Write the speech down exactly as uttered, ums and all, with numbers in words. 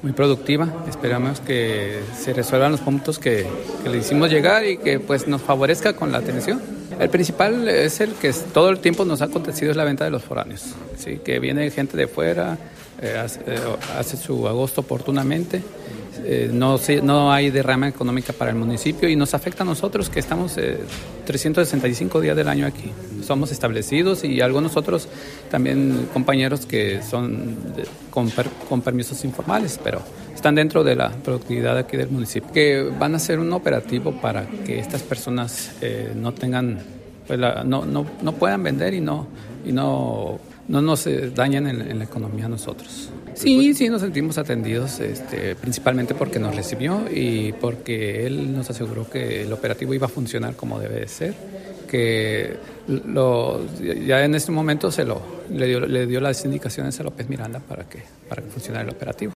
muy productiva. Esperamos que se resuelvan los puntos que, que le hicimos llegar y que pues nos favorezca con la atención. El principal es el que todo el tiempo nos ha acontecido, es la venta de los foráneos, ¿sí? Que viene gente de fuera, eh, hace, eh, hace su agosto oportunamente. Eh, no, no hay derrama económica para el municipio y nos afecta a nosotros que estamos eh, trescientos sesenta y cinco días del año aquí. Somos establecidos y algunos otros también compañeros que son de, con, per, con permisos informales, pero están dentro de la productividad aquí del municipio. Que van a hacer un operativo para que estas personas eh, no tengan, pues la, no, no, no puedan vender y no, y no, no nos eh, dañen en, en la economía a nosotros. Sí, sí, nos sentimos atendidos, este, principalmente porque nos recibió y porque él nos aseguró que el operativo iba a funcionar como debe de ser, que lo, ya en este momento se lo, le dio, le dio las indicaciones a López Miranda para que, para que funcionara el operativo.